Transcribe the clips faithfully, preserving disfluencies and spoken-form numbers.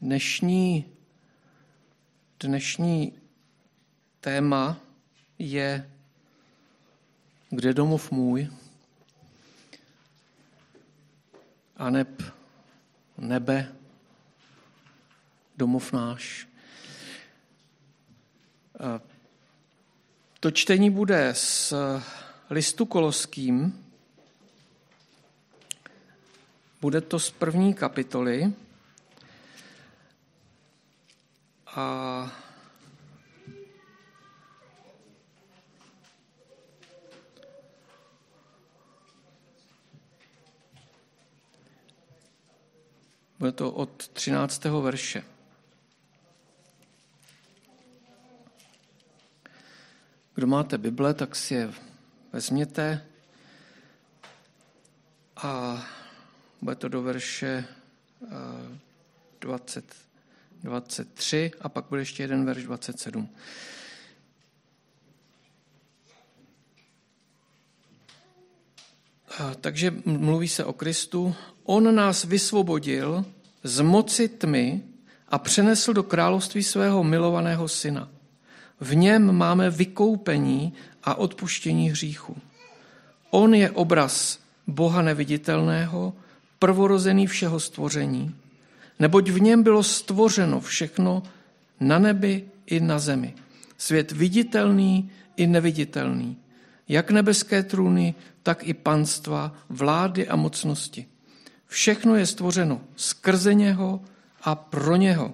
Dnešní, dnešní téma je Kde domov můj? Aneb nebe, domov náš. To čtení bude z listu Koloským. Bude to z první kapitoly. A bude to od třináctého verše. Kdo máte Bible, tak si je vezměte a bude to do verše dvacet, dvacet tři a pak bude ještě jeden verš dvacet sedm. A, takže mluví se o Kristu. On nás vysvobodil z moci tmy a přenesl do království svého milovaného syna. V něm máme vykoupení a odpuštění hříchu. On je obraz Boha neviditelného, prvorozený všeho stvoření, neboť v něm bylo stvořeno všechno na nebi i na zemi. Svět viditelný i neviditelný, jak nebeské trůny, tak i panstva, vlády a mocnosti. Všechno je stvořeno skrze něho a pro něho.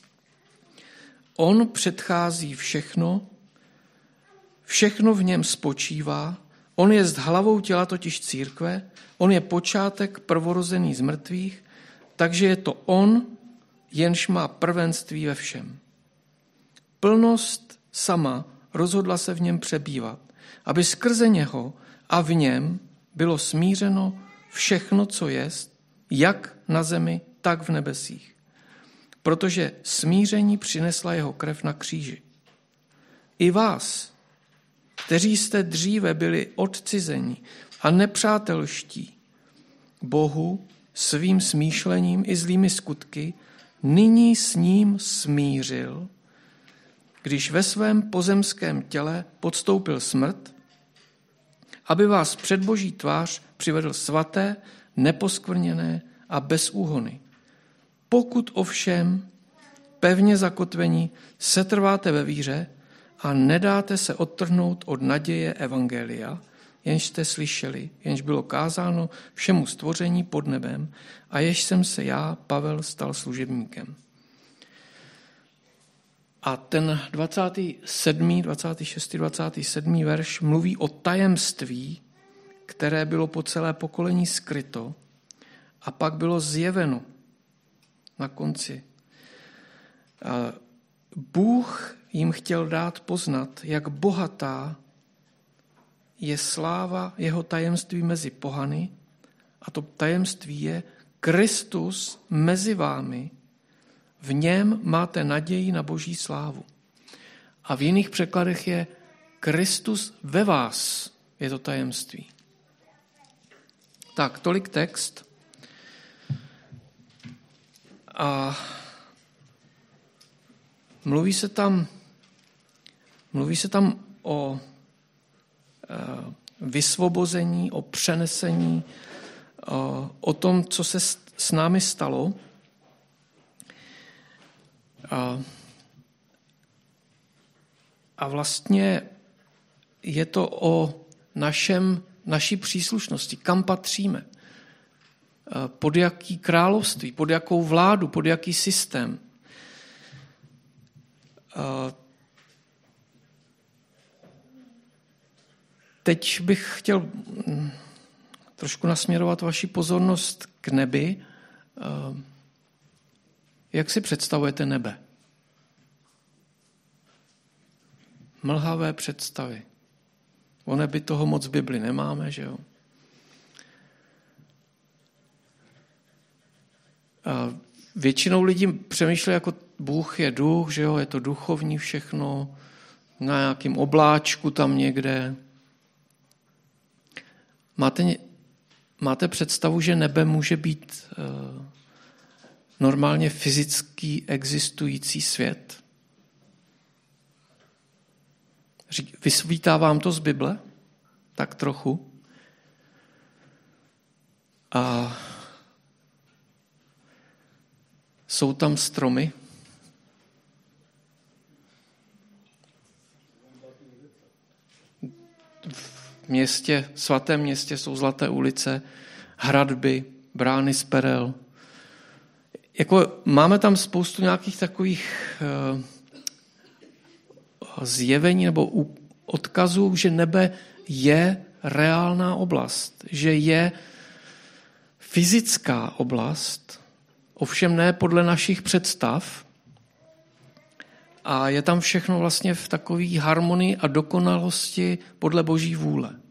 On předchází všechno, všechno v něm spočívá, on je hlavou těla, totiž církve, on je počátek prvorozený z mrtvých, takže je to on, jenž má prvenství ve všem. Plnost sama rozhodla se v něm přebývat, aby skrze něho a v něm bylo smířeno všechno, co jest, jak na zemi, tak v nebesích. Protože smíření přinesla jeho krev na kříži. I vás, kteří jste dříve byli odcizeni a nepřátelští Bohu svým smýšlením i zlými skutky, nyní s ním smířil, když ve svém pozemském těle podstoupil smrt, aby vás před Boží tvář přivedl svaté, neposkvrněné a bez úhony. Pokud ovšem pevně zakotvení setrváte ve víře a nedáte se odtrhnout od naděje evangelia, jenž jste slyšeli, jenž bylo kázáno všemu stvoření pod nebem a jež jsem se já, Pavel, stal služebníkem. A ten dvacátý sedmý, dvacátý šestý, dvacátý sedmý verš mluví o tajemství, které bylo po celé pokolení skryto a pak bylo zjeveno na konci. Bůh jim chtěl dát poznat, jak bohatá je sláva jeho tajemství mezi pohany, a to tajemství je Kristus mezi vámi, v něm máte naději na Boží slávu. A v jiných překladech je Kristus ve vás, je to tajemství. Tak, tolik text. A mluví se tam, mluví se tam o vysvobození, o přenesení, o tom, co se s námi stalo. A vlastně je to o našem, naší příslušnosti, kam patříme, pod jaký království, pod jakou vládu, pod jaký systém. Teď bych chtěl trošku nasměrovat vaši pozornost k nebi. Jak si představujete nebe? Mlhavé představy. O nebi toho moc v Bibli nemáme, že jo? A většinou lidí přemýšlí, jako Bůh je duch, že jo? Je to duchovní všechno, na nějakém obláčku tam někde. Máte, máte představu, že nebe může být normálně fyzický existující svět? Vysvítá vám to z Bible? Tak trochu. A jsou tam stromy? V městě, svatém městě jsou zlaté ulice, hradby, brány z perel. Jako, máme tam spoustu nějakých takových uh, zjevení nebo odkazů, že nebe je reálná oblast, že je fyzická oblast, ovšem ne podle našich představ, a je tam všechno vlastně v takové harmonii a dokonalosti podle Boží vůle.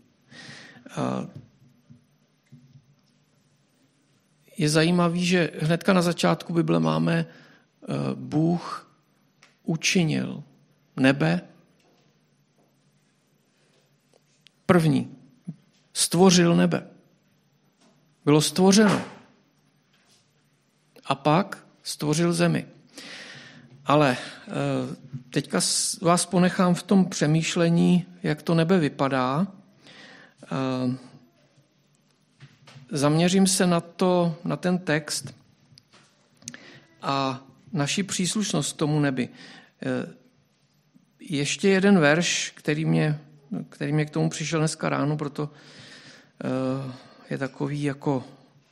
Je zajímavý, že hnedka na začátku Bible máme Bůh učinil nebe první. Stvořil nebe. Bylo stvořeno. A pak stvořil zemi. Ale teďka vás ponechám v tom přemýšlení, jak to nebe vypadá. Zaměřím se na to, na ten text a naši příslušnost k tomu nebi. Ještě jeden verš, který mě, který mě k tomu přišel dneska ráno, proto je takový jako,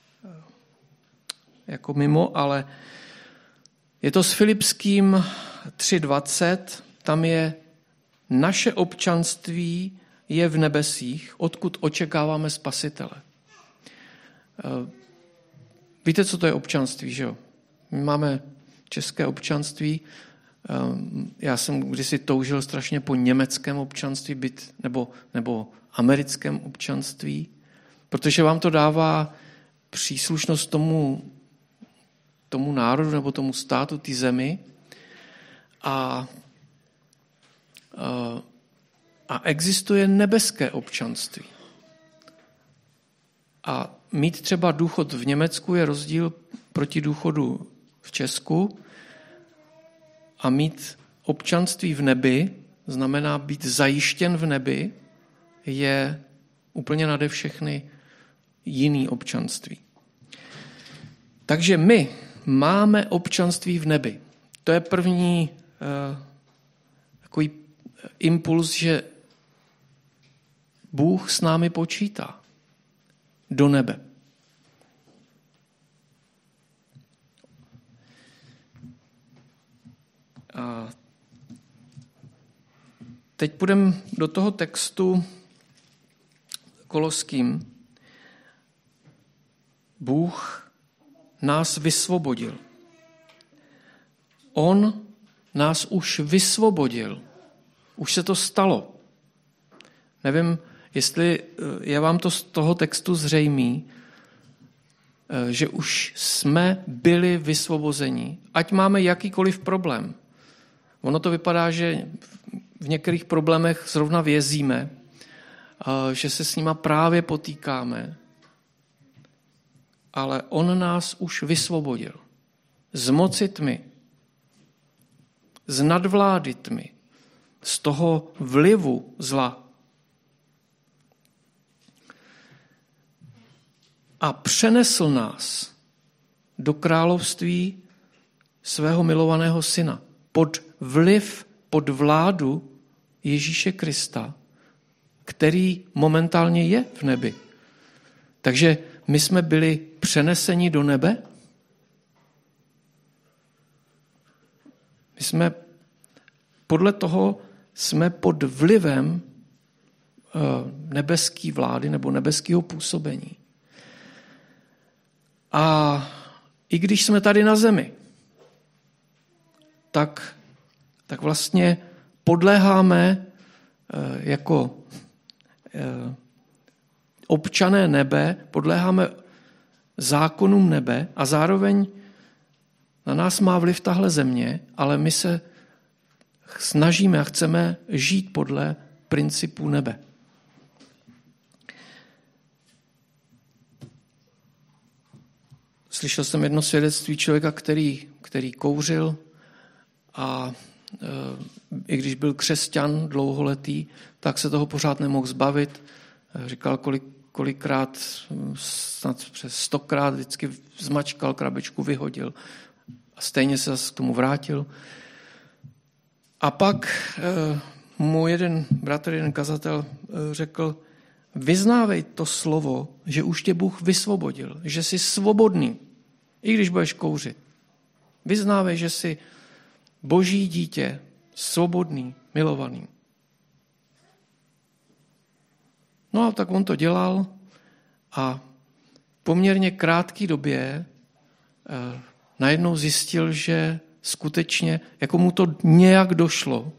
jako mimo, ale je to s Filipským tři dvacet, tam je naše občanství je v nebesích, odkud očekáváme Spasitele. Víte, co to je občanství, že jo? My máme české občanství. Já jsem kdysi toužil strašně po německém občanství, byt, nebo, nebo americkém občanství, protože vám to dává příslušnost tomu, tomu národu nebo tomu státu, té zemi. A, a, a existuje nebeské občanství. A mít třeba důchod v Německu je rozdíl proti důchodu v Česku. A mít občanství v nebi, znamená být zajištěn v nebi, je úplně nade všechny jiný občanství. Takže my máme občanství v nebi. To je první uh, takový impuls, že Bůh s námi počítá do nebe. A teď půjdeme do toho textu Koloským. Bůh nás vysvobodil. On nás už vysvobodil. Už se to stalo. Nevím, jestli je vám to z toho textu zřejmý, že už jsme byli vysvobozeni. Ať máme jakýkoliv problém. Ono to vypadá, že v některých problémech zrovna vězíme, že se s nima právě potýkáme, ale on nás už vysvobodil. Z moci tmy, z nadvlády tmy, z toho vlivu zla. A přenesl nás do království svého milovaného syna. Pod vliv, pod vládu Ježíše Krista, který momentálně je v nebi. Takže my jsme byli přeneseni do nebe. My jsme podle toho jsme pod vlivem nebeské vlády nebo nebeského působení. A i když jsme tady na zemi, tak, tak vlastně podléháme jako občané nebe, podléháme zákonům nebe a zároveň na nás má vliv tahle země, ale my se snažíme a chceme žít podle principů nebe. Slyšel jsem jedno svědectví člověka, který, který kouřil a e, i když byl křesťan dlouholetý, tak se toho pořád nemohl zbavit. Říkal, kolik, kolikrát, snad přes stokrát vždycky zmačkal krabičku, vyhodil a stejně se zase k tomu vrátil. A pak e, mu jeden bratr, jeden kazatel e, řekl, vyznávej to slovo, že už tě Bůh vysvobodil, že jsi svobodný, i když budeš kouřit. Vyznávej, že jsi Boží dítě, svobodný, milovaný. No a tak on to dělal a v poměrně krátké době eh, najednou zjistil, že skutečně, jako mu to nějak došlo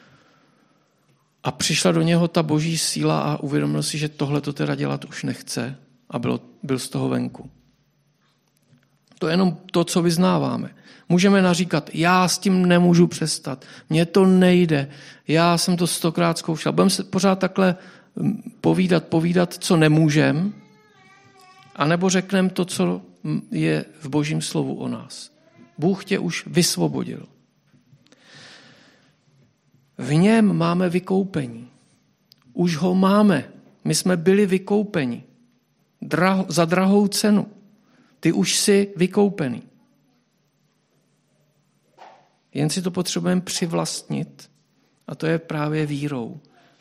a přišla do něho ta boží síla a uvědomil si, že tohle to teda dělat už nechce a byl, byl z toho venku. To je jenom to, co vyznáváme. Můžeme naříkat, já s tím nemůžu přestat, mně to nejde, já jsem to stokrát zkoušel. Budeme se pořád takhle povídat, povídat, co nemůžem, anebo řekneme to, co je v Božím slovu o nás. Bůh tě už vysvobodil. V něm máme vykoupení. Už ho máme. My jsme byli vykoupeni. Draho, za drahou cenu. Ty už jsi vykoupený. Jen si to potřebujeme přivlastnit a to je právě vírou.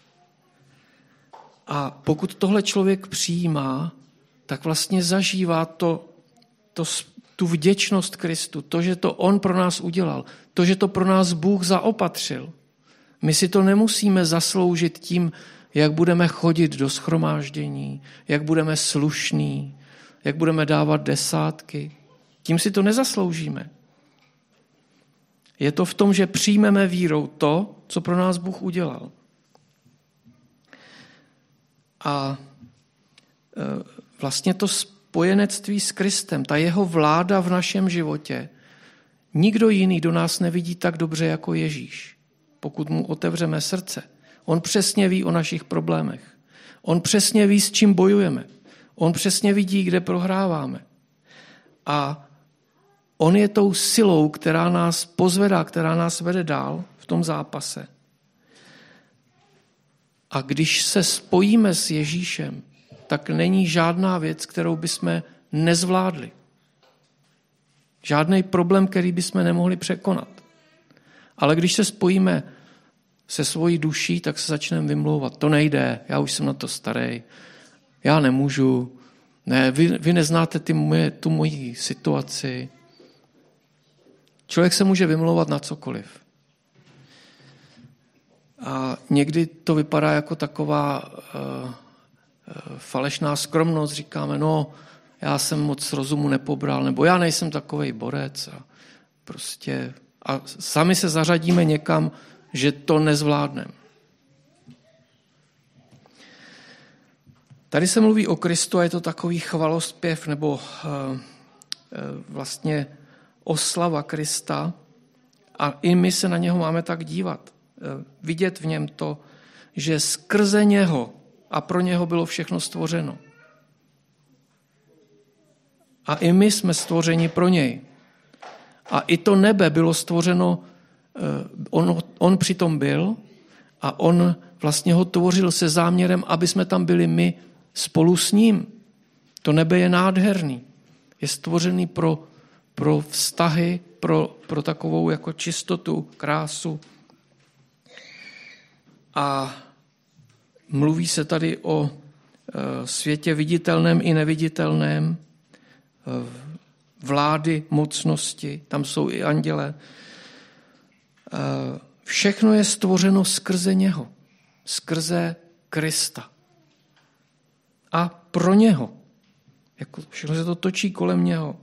A pokud tohle člověk přijímá, tak vlastně zažívá to, to, tu vděčnost Kristu, to, že to on pro nás udělal, to, že to pro nás Bůh zaopatřil. My si to nemusíme zasloužit tím, jak budeme chodit do shromáždění, jak budeme slušní, jak budeme dávat desátky. Tím si to nezasloužíme. Je to v tom, že přijmeme vírou to, co pro nás Bůh udělal. A vlastně to spojenectví s Kristem, ta jeho vláda v našem životě, nikdo jiný do nás nevidí tak dobře jako Ježíš. Pokud mu otevřeme srdce. On přesně ví o našich problémech. On přesně ví, s čím bojujeme. On přesně vidí, kde prohráváme. A on je tou silou, která nás pozvedá, která nás vede dál v tom zápase. A když se spojíme s Ježíšem, tak není žádná věc, kterou bychom nezvládli. Žádný problém, který bychom nemohli překonat. Ale když se spojíme se svojí duší, tak se začneme vymlouvat. To nejde, já už jsem na to starý, já nemůžu, ne, vy, vy neznáte ty moje, tu moji situaci. Člověk se může vymlouvat na cokoliv. A někdy to vypadá jako taková uh, uh, falešná skromnost. Říkáme, no, já jsem moc rozumu nepobral, nebo já nejsem takovej borec. A prostě a sami se zařadíme někam, že to nezvládneme. Tady se mluví o Kristu a je to takový chvalospěv nebo uh, uh, vlastně oslava Krista a i my se na něho máme tak dívat. Uh, vidět v něm to, že skrze něho a pro něho bylo všechno stvořeno. A i my jsme stvořeni pro něj. A i to nebe bylo stvořeno, on, on přitom byl a on vlastně ho tvořil se záměrem, aby jsme tam byli my spolu s ním. To nebe je nádherný. Je stvořený pro, pro vztahy, pro, pro takovou jako čistotu, krásu. A mluví se tady o světě viditelném i neviditelném, vlády, mocnosti, tam jsou i anděle. Všechno je stvořeno skrze něho, skrze Krista. A pro něho. Jako všechno se to točí kolem něho.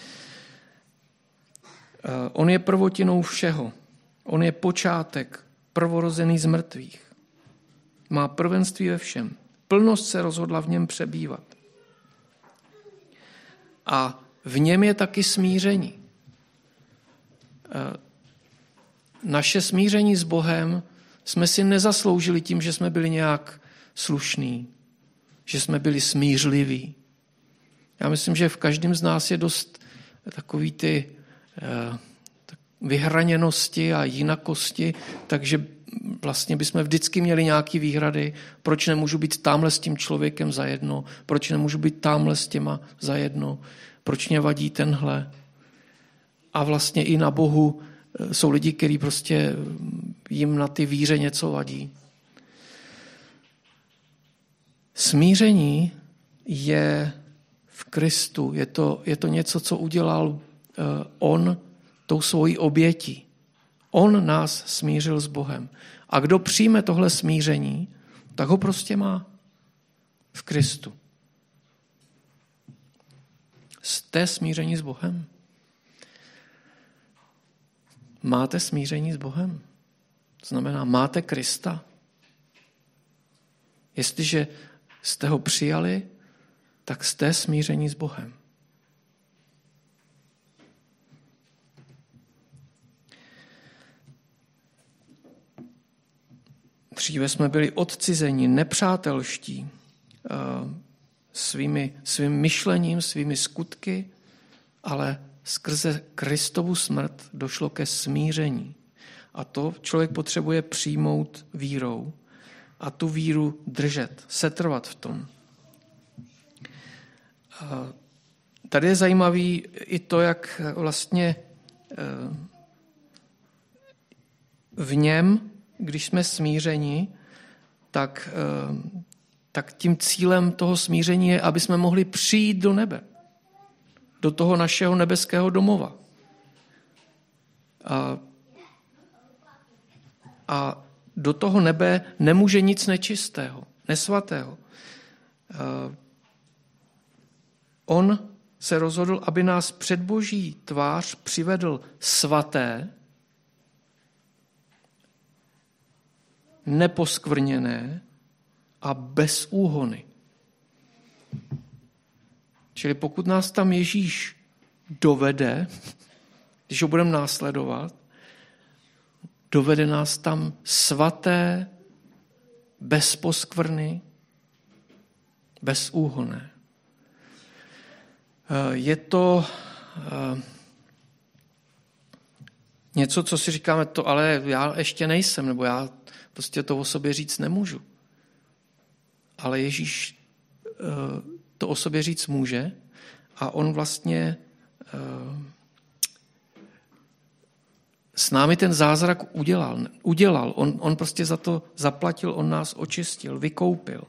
On je prvotinou všeho. On je počátek, prvorozený z mrtvých. Má prvenství ve všem. Plnost se rozhodla v něm přebývat. A v něm je taky smíření. Naše smíření s Bohem jsme si nezasloužili tím, že jsme byli nějak slušní, že jsme byli smířliví. Já myslím, že v každém z nás je dost takový ty vyhraněnosti a jinakosti, takže vlastně bychom vždycky měli nějaké výhrady, proč nemůžu být tamhle s tím člověkem zajedno, proč nemůžu být tamhle s těma zajedno, proč mě vadí tenhle. A vlastně i na Bohu jsou lidi, kteří prostě jim na ty víře něco vadí. Smíření je v Kristu. Je to, je to něco, co udělal uh, on tou svojí obětí. On nás smířil s Bohem. A kdo přijme tohle smíření, tak ho prostě má v Kristu. Jste smíření s Bohem? Máte smíření s Bohem? To znamená, máte Krista? Jestliže jste ho přijali, tak jste smíření s Bohem. Dříve jsme byli odcizeni, nepřátelští svými, svým myšlením, svými skutky, ale skrze Kristovu smrt došlo ke smíření. A to člověk potřebuje přijmout vírou a tu víru držet, setrvat v tom. Tady je zajímavý i to, jak vlastně v něm, když jsme smířeni, tak, tak tím cílem toho smíření je, aby jsme mohli přijít do nebe. Do toho našeho nebeského domova. A, a do toho nebe nemůže nic nečistého, nesvatého. A on se rozhodl, aby nás před Boží tvář přivedl svaté, neposkvrněné a bez úhony. Čili pokud nás tam Ježíš dovede, když ho budeme následovat, dovede nás tam svaté, bez poskvrny, bez úhonné. Je to něco, co si říkáme, to ale já ještě nejsem, nebo já prostě to o sobě říct nemůžu. Ale Ježíš to o sobě říct může a on vlastně s námi ten zázrak udělal. udělal. On, on prostě za to zaplatil, on nás očistil, vykoupil.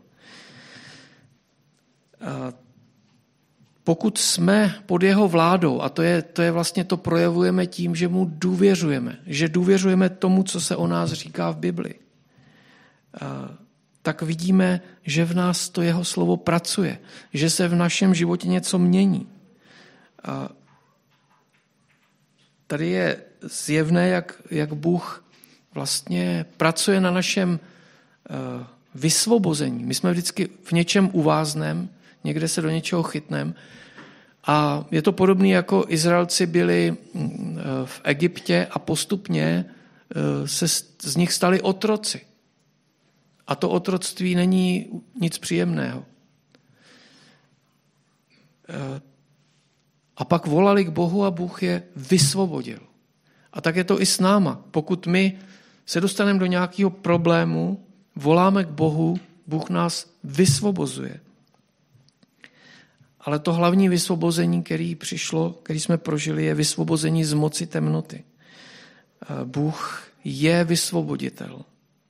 Pokud jsme pod jeho vládou, a to je, to je vlastně to projevujeme tím, že mu důvěřujeme, že důvěřujeme tomu, co se o nás říká v Bibli, tak vidíme, že v nás to jeho slovo pracuje, že se v našem životě něco mění. A tady je zjevné, jak, jak Bůh vlastně pracuje na našem vysvobození. My jsme vždycky v něčem uváznem, někde se do něčeho chytnem. A je to podobné, jako Izraelci byli v Egyptě a postupně se z nich stali otroci. A to otroctví není nic příjemného. A pak volali k Bohu a Bůh je vysvobodil. A tak je to i s náma. Pokud my se dostaneme do nějakého problému, voláme k Bohu, Bůh nás vysvobozuje. Ale to hlavní vysvobození, který přišlo, který jsme prožili, je vysvobození z moci temnoty. Bůh je vysvoboditel.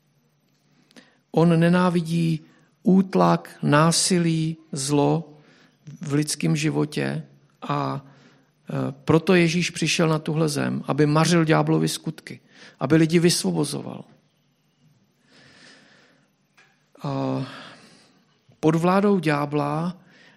On nenávidí útlak, násilí, zlo v lidském životě a proto Ježíš přišel na tuhle zem, aby mařil ďáblovy skutky, aby lidi vysvobozoval. Pod vládou ďábla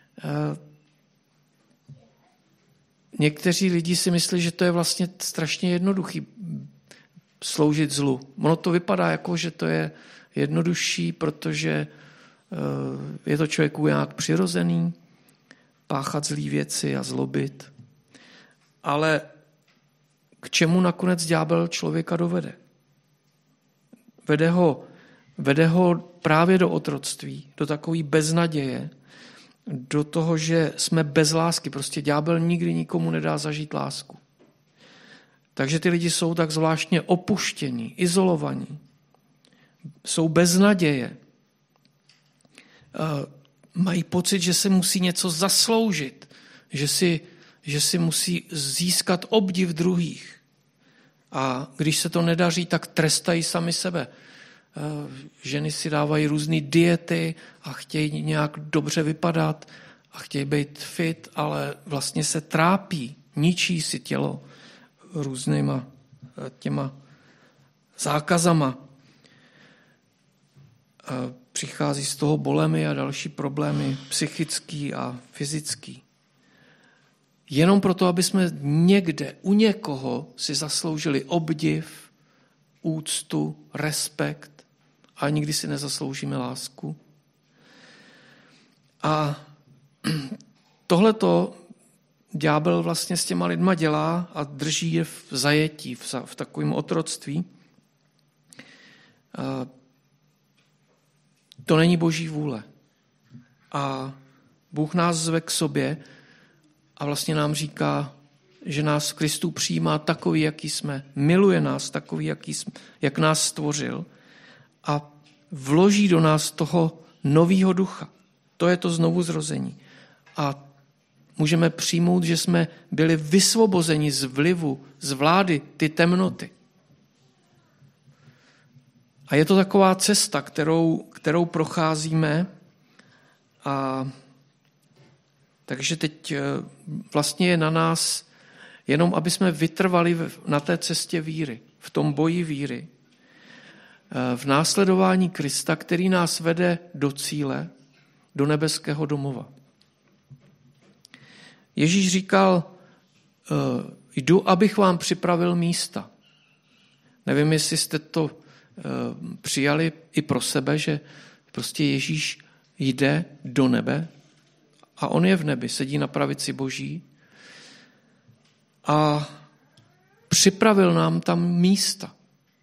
někteří lidi si myslí, že to je vlastně strašně jednoduchý sloužit zlu. Ono to vypadá jako, že to je jednodušší, protože je to člověku nějak přirozený, páchat zlý věci a zlobit. Ale k čemu nakonec ďábel člověka dovede? Vede ho, vede ho právě do otroctví, do takové beznaděje do toho, že jsme bez lásky. Prostě ďábel nikdy nikomu nedá zažít lásku. Takže ty lidi jsou tak zvláštně opuštění, izolovaní. Jsou bez naděje. Mají pocit, že se musí něco zasloužit, že si, že si musí získat obdiv druhých. A když se to nedaří, tak trestají sami sebe. Ženy si dávají různé diety a chtějí nějak dobře vypadat a chtějí být fit, ale vlastně se trápí, ničí si tělo různýma těma zákazama. Přichází z toho bolemy a další problémy psychický a fyzický. Jenom proto, aby jsme někde u někoho si zasloužili obdiv, úctu, respekt a nikdy si nezasloužíme lásku. A tohleto ďábel vlastně s těma lidma dělá a drží je v zajetí, v, v takovém otroctví. A to není Boží vůle. A Bůh nás zve k sobě a vlastně nám říká, že nás v Kristu přijímá takový, jaký jsme, miluje nás takový, jaký jsme, jak nás stvořil a vloží do nás toho novýho ducha. To je to znovuzrození. A můžeme přijmout, že jsme byli vysvobozeni z vlivu, z vlády ty temnoty. A je to taková cesta, kterou, kterou procházíme. A takže teď vlastně je na nás jenom, aby jsme vytrvali na té cestě víry, v tom boji víry, v následování Krista, který nás vede do cíle, do nebeského domova. Ježíš říkal, jdu, abych vám připravil místa. Nevím, jestli jste to přijali i pro sebe, že prostě Ježíš jde do nebe a on je v nebi, sedí na pravici Boží a připravil nám tam místa.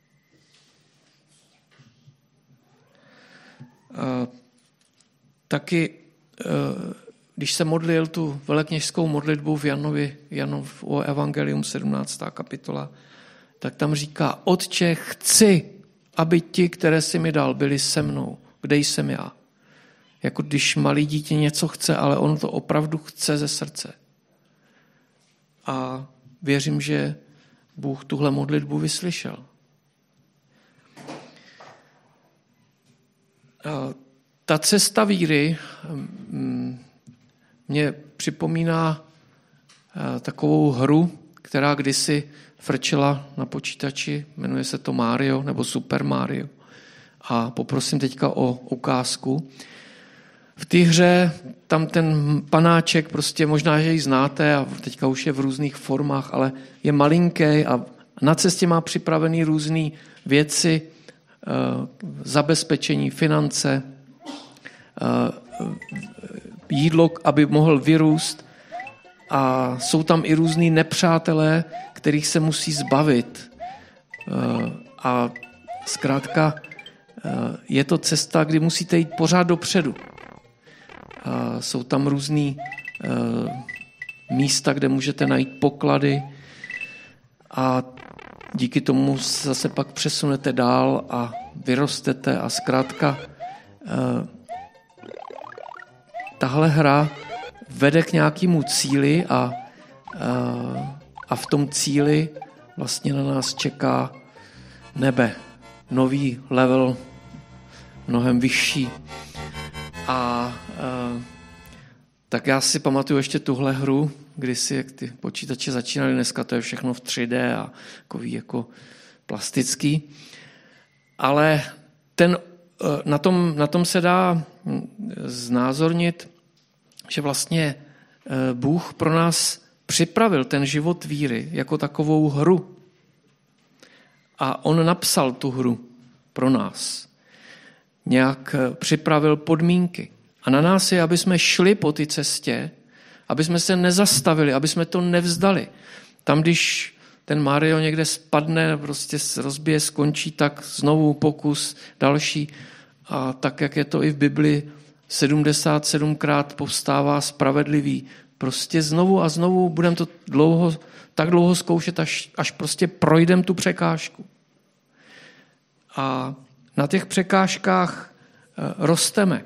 A taky, když se modlil tu velekněžskou modlitbu v Janovi, Janovo evangelium sedmnáctá kapitola, tak tam říká, Otče, chci, aby ti, které jsi mi dal, byli se mnou, kde jsem já. Jako když malý dítě něco chce, ale ono to opravdu chce ze srdce. A věřím, že Bůh tuhle modlitbu vyslyšel. A ta cesta víry mě připomíná takovou hru, která kdysi frčela na počítači, jmenuje se to Mario nebo Super Mario. A poprosím teďka o ukázku. V té hře tam ten panáček, prostě možná, že ji znáte a teďka už je v různých formách, ale je malinký a na cestě má připravený různé věci, zabezpečení, finance, jídlo, aby mohl vyrůst a jsou tam i různý nepřátelé, kterých se musí zbavit. A zkrátka je to cesta, kdy musíte jít pořád dopředu. A jsou tam různý místa, kde můžete najít poklady a díky tomu zase pak přesunete dál a vyrostete a zkrátka tahle hra vede k nějakému cíli a, a v tom cíli vlastně na nás čeká nebe. Nový level, mnohem vyšší. A, a tak já si pamatuju ještě tuhle hru, kdysi, jak ty počítače začínaly, dneska to je všechno v tři dé a takový jako plastický. Ale ten, na tom, na tom se dá znázornit, že vlastně Bůh pro nás připravil ten život víry jako takovou hru. A on napsal tu hru pro nás. Nějak připravil podmínky. A na nás je, aby jsme šli po té cestě, aby jsme se nezastavili, aby jsme to nevzdali. Tam, když ten Mario někde spadne, prostě se rozbije, skončí, tak znovu pokus, další. A tak, jak je to i v Biblii, sedmdesát sedmkrát povstává spravedlivý. Prostě znovu a znovu budeme to dlouho, tak dlouho zkoušet, až, až prostě projdeme tu překážku. A na těch překážkách rosteme.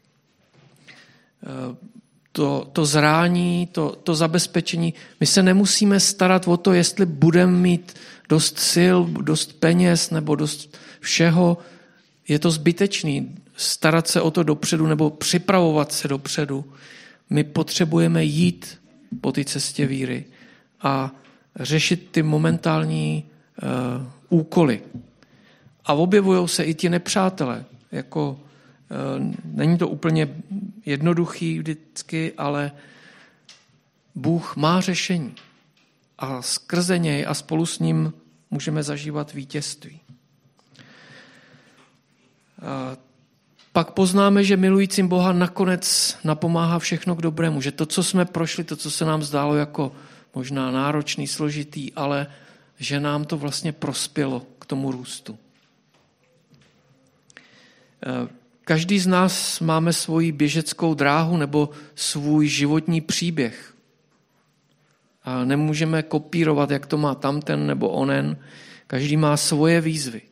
To, to zrání, to, to zabezpečení. My se nemusíme starat o to, jestli budeme mít dost sil, dost peněz nebo dost všeho. Je to zbytečný starat se o to dopředu nebo připravovat se dopředu. My potřebujeme jít po té cestě víry a řešit ty momentální uh, úkoly. A objevují se i ti nepřátelé. Jako, uh, není to úplně jednoduchý vždycky, ale Bůh má řešení. A skrze něj a spolu s ním můžeme zažívat vítězství. Uh, Pak poznáme, že milujícím Boha nakonec napomáhá všechno k dobrému. Že to, co jsme prošli, to, co se nám zdálo jako možná náročný, složitý, ale že nám to vlastně prospělo k tomu růstu. Každý z nás máme svoji běžeckou dráhu nebo svůj životní příběh. A nemůžeme kopírovat, jak to má tamten nebo onen. Každý má svoje výzvy.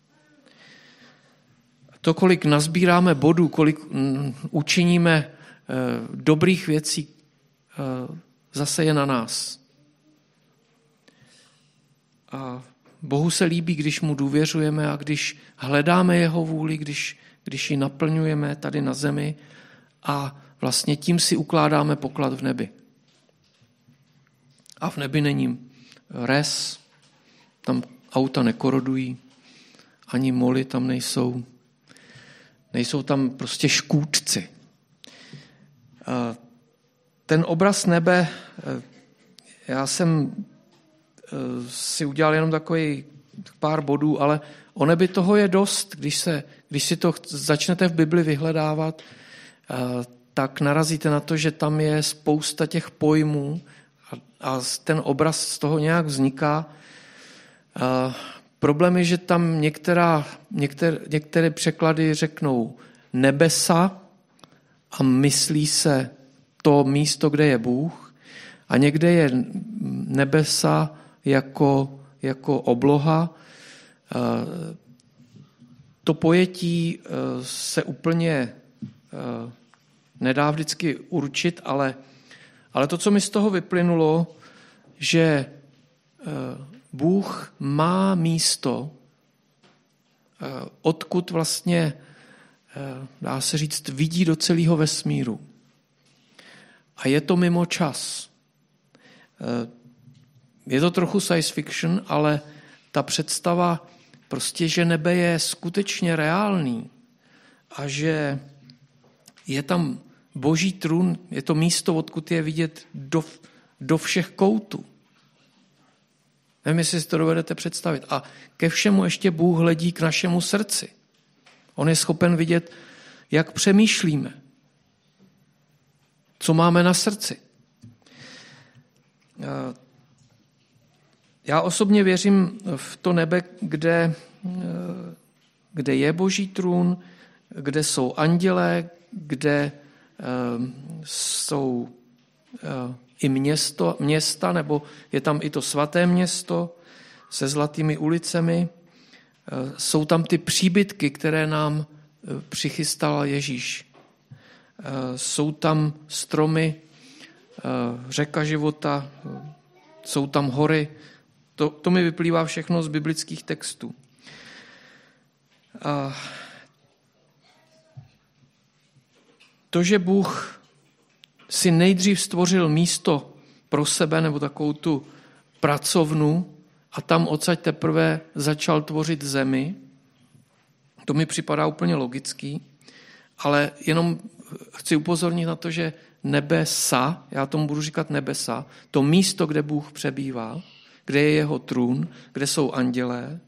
To, kolik nazbíráme bodů, kolik učiníme dobrých věcí, zase je na nás. A Bohu se líbí, když mu důvěřujeme a když hledáme jeho vůli, když, když ji naplňujeme tady na zemi a vlastně tím si ukládáme poklad v nebi. A v nebi není res, tam auta nekorodují, ani moly tam nejsou. Nejsou tam prostě škůdci. Ten obraz nebe, já jsem si udělal jenom takový pár bodů, ale o nebi toho je dost. Když, se, když si to začnete v Bibli vyhledávat, tak narazíte na to, že tam je spousta těch pojmů a ten obraz z toho nějak vzniká. Problém je, že tam některá, některé, některé překlady řeknou nebesa a myslí se to místo, kde je Bůh, a někde je nebesa jako, jako obloha. To pojetí se úplně nedá vždycky určit, ale, ale to, co mi z toho vyplynulo, že Bůh má místo, odkud vlastně, dá se říct, vidí do celého vesmíru. A je to mimo čas. Je to trochu science fiction, ale ta představa prostě, že nebe je skutečně reálný a že je tam boží trůn, je to místo, odkud je vidět do, do všech koutů. Nevím, jestli si to dovedete představit. A ke všemu ještě Bůh hledí k našemu srdci. On je schopen vidět, jak přemýšlíme, co máme na srdci. Já osobně věřím v to nebe, kde, kde je boží trůn, kde jsou andělé, kde jsou i město, města, nebo je tam i to svaté město se zlatými ulicemi. Jsou tam ty příbytky, které nám přichystal Ježíš. Jsou tam stromy, řeka života, jsou tam hory. To, to mi vyplývá všechno z biblických textů. A to, že Bůh si nejdřív stvořil místo pro sebe nebo takovou tu pracovnu a tam odsaď teprve začal tvořit zemi, to mi připadá úplně logický, ale jenom chci upozornit na to, že nebesa, já tomu budu říkat nebesa, to místo, kde Bůh přebývá, kde je jeho trůn, kde jsou andělé,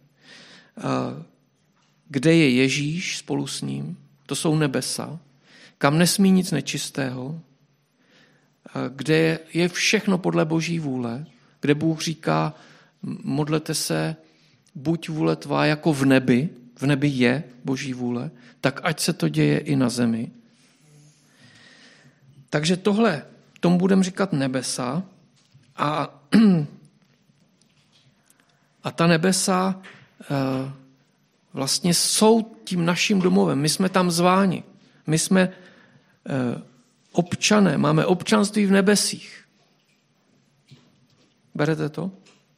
kde je Ježíš spolu s ním, to jsou nebesa, kam nesmí nic nečistého, kde je všechno podle boží vůle, kde Bůh říká, modlete se, buď vůle tvá jako v nebi, v nebi je boží vůle, tak ať se to děje i na zemi. Takže tohle, tomu budeme říkat nebesa a, a ta nebesa vlastně jsou tím naším domovem. My jsme tam zváni. My jsme občané, máme občanství v nebesích. Berete to?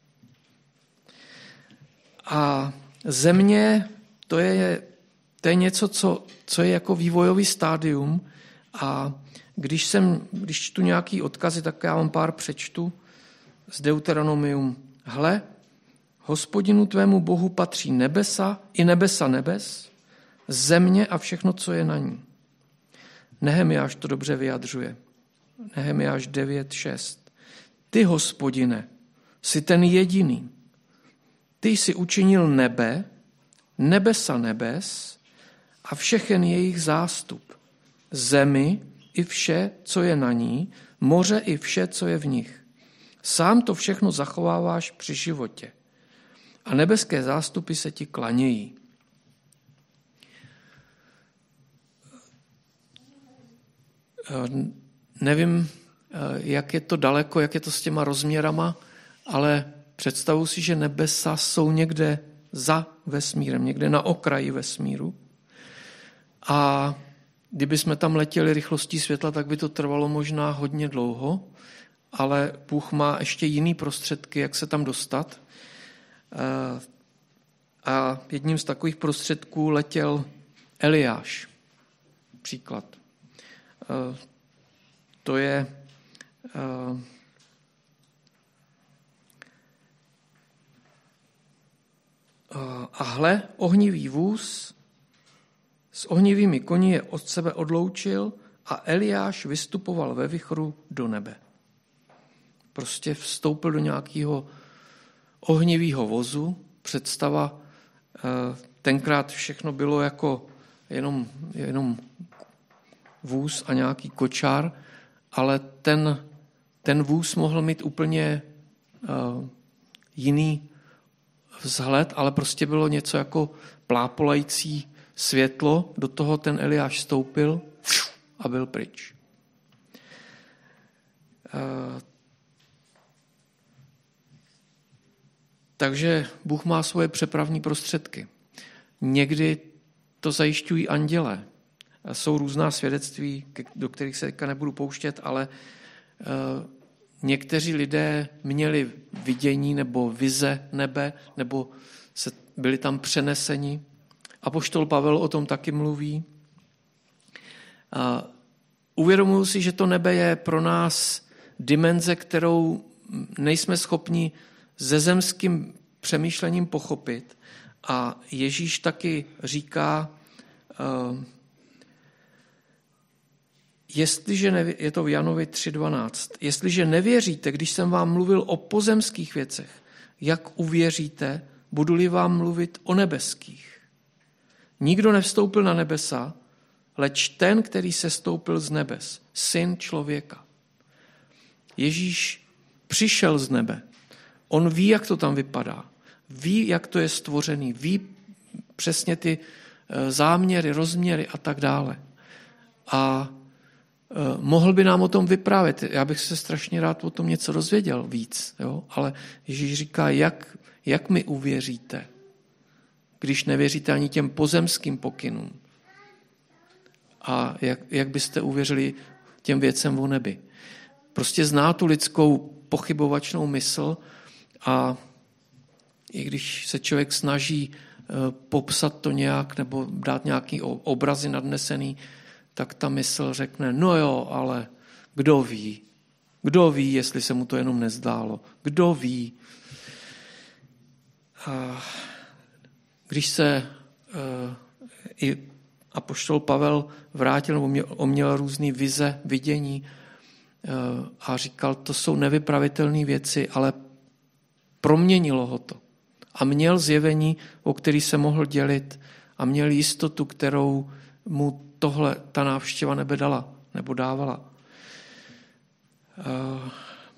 A země, to je, to je něco, co, co je jako vývojový stádium a když, jsem, když čtu nějaký odkazy, tak já vám pár přečtu z Deuteronomium. Hle, Hospodinu tvému Bohu patří nebesa i nebesa nebes, země a všechno, co je na ní. Nehemiáš to dobře vyjadřuje. Nehemiáš devět šest. Ty, Hospodine, jsi ten jediný. Ty jsi učinil nebe, nebesa nebes a všechen jejich zástup. Zemi i vše, co je na ní, moře i vše, co je v nich. Sám to všechno zachováváš při životě. A nebeské zástupy se ti klanějí. Nevím, jak je to daleko, jak je to s těma rozměrama, ale představuji si, že nebesa jsou někde za vesmírem, někde na okraji vesmíru. A kdyby jsme tam letěli rychlostí světla, tak by to trvalo možná hodně dlouho, ale Bůh má ještě jiný prostředky, jak se tam dostat. A jedním z takových prostředků letěl Eliáš. Příklad. To je a hle, ohnivý vůz s ohnivými koni je od sebe odloučil a Eliáš vystupoval ve vichru do nebe. Prostě vstoupil do nějakého ohnivého vozu. Představa, tenkrát všechno bylo jako jenom, jenom vůz a nějaký kočár, ale ten, ten vůz mohl mít úplně uh, jiný vzhled, ale prostě bylo něco jako plápolající světlo, do toho ten Eliáš vstoupil a byl pryč. Uh, takže Bůh má svoje přepravní prostředky. Někdy to zajišťují andělé. Jsou různá svědectví, do kterých se teďka nebudu pouštět, ale uh, někteří lidé měli vidění nebo vize nebe, nebo se, byli tam přeneseni. Apoštol Pavel o tom taky mluví. Uh, uvědomuji si, že to nebe je pro nás dimenze, kterou nejsme schopni se zemským přemýšlením pochopit. A Ježíš taky říká, uh, jestliže neví, je to v Janovi tři dvanáct, jestliže nevěříte, když jsem vám mluvil o pozemských věcech, jak uvěříte, budu-li vám mluvit o nebeských. Nikdo nevstoupil na nebesa, leč ten, který se stoupil z nebes, syn člověka. Ježíš přišel z nebe. On ví, jak to tam vypadá. Ví, jak to je stvořený. Ví přesně ty záměry, rozměry a tak dále. A mohl by nám o tom vyprávět. Já bych se strašně rád o tom něco dozvěděl víc. Jo? Ale Ježíš říká, jak, jak mi uvěříte, když nevěříte ani těm pozemským pokynům. A jak, jak byste uvěřili těm věcem o nebi. Prostě zná tu lidskou pochybovačnou mysl a i když se člověk snaží popsat to nějak nebo dát nějaký obrazy nadnesený, tak ta mysl řekne, no jo, ale kdo ví? Kdo ví, jestli se mu to jenom nezdálo? Kdo ví? A když se uh, i apoštol Pavel vrátil, nebo měl, on měl různý vize, vidění uh, a říkal, to jsou nevypravitelné věci, ale proměnilo ho to. A měl zjevení, o který se mohl dělit a měl jistotu, kterou mu tohle ta návštěva nebe dala, nebo dávala. Uh,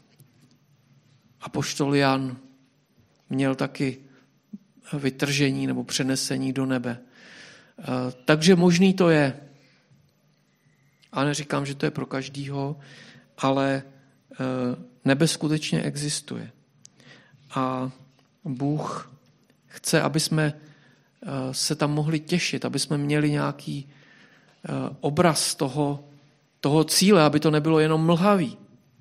apoštol Jan měl taky vytržení nebo přenesení do nebe. Uh, takže možný to je. A neříkám, že to je pro každýho, ale nebe skutečně existuje. A Bůh chce, aby jsme se tam mohli těšit, aby jsme měli nějaký obraz toho, toho cíle, aby to nebylo jenom mlhavý.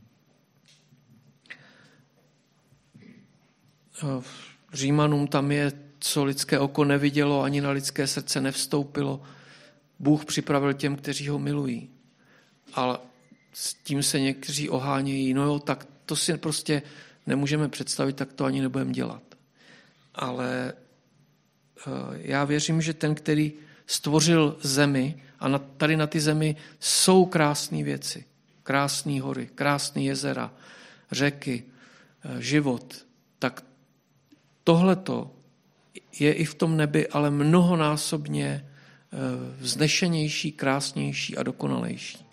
V Římanům tam je, co lidské oko nevidělo, ani na lidské srdce nevstoupilo. Bůh připravil těm, kteří ho milují. Ale s tím se někteří ohánějí, no jo, tak to si prostě nemůžeme představit, tak to ani nebudeme dělat. Ale já věřím, že ten, který stvořil zemi, a na, tady na ty zemi jsou krásné věci, krásné hory, krásné jezera, řeky, život, tak tohleto je i v tom nebi, ale mnohonásobně vznešenější, krásnější a dokonalejší.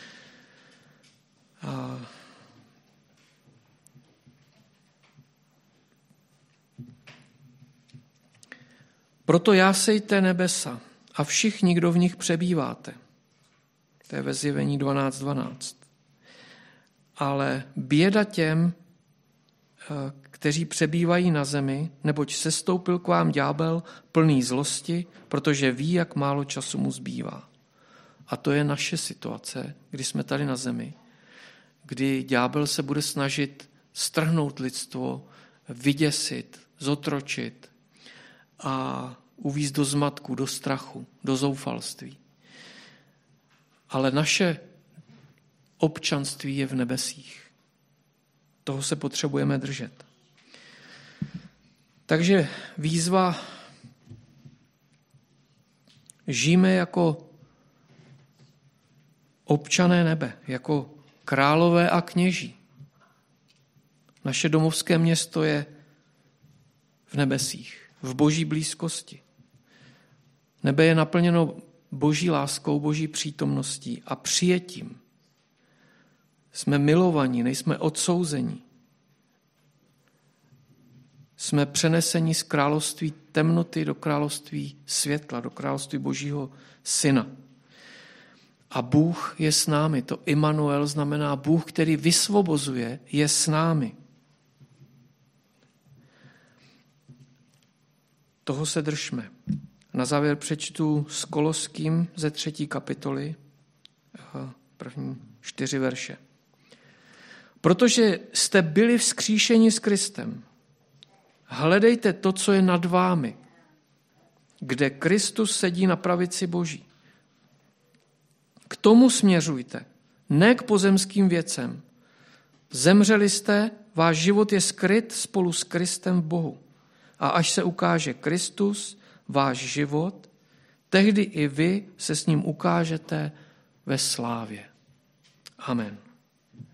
A proto jásejte nebesa a všichni, kdo v nich přebýváte. To je ve Zjevení dvanáct dvanáct. Ale běda těm, kteří přebývají na zemi, neboť sestoupil k vám ďábel plný zlosti, protože ví, jak málo času mu zbývá. A to je naše situace, kdy jsme tady na zemi, kdy ďábel se bude snažit strhnout lidstvo, vyděsit, zotročit a uvízt do zmatku, do strachu, do zoufalství. Ale naše občanství je v nebesích. Toho se potřebujeme držet. Takže výzva: žijeme jako občané nebe, jako králové a kněží. Naše domovské město je v nebesích, v boží blízkosti. Nebe je naplněno boží láskou, boží přítomností a přijetím. Jsme milovaní, nejsme odsouzení. Jsme přeneseni z království temnoty do království světla, do království božího syna. A Bůh je s námi. To Immanuel znamená Bůh, který vysvobozuje, je s námi. Toho se držme. Na závěr přečtu z Koloským ze třetí kapitoly, první čtyři verše. Protože jste byli vzkříšeni s Kristem, hledejte to, co je nad vámi, kde Kristus sedí na pravici Boží. K tomu směřujte, ne k pozemským věcem. Zemřeli jste, váš život je skryt spolu s Kristem v Bohu. A až se ukáže Kristus, váš život, tehdy i vy se s ním ukážete ve slávě. Amen.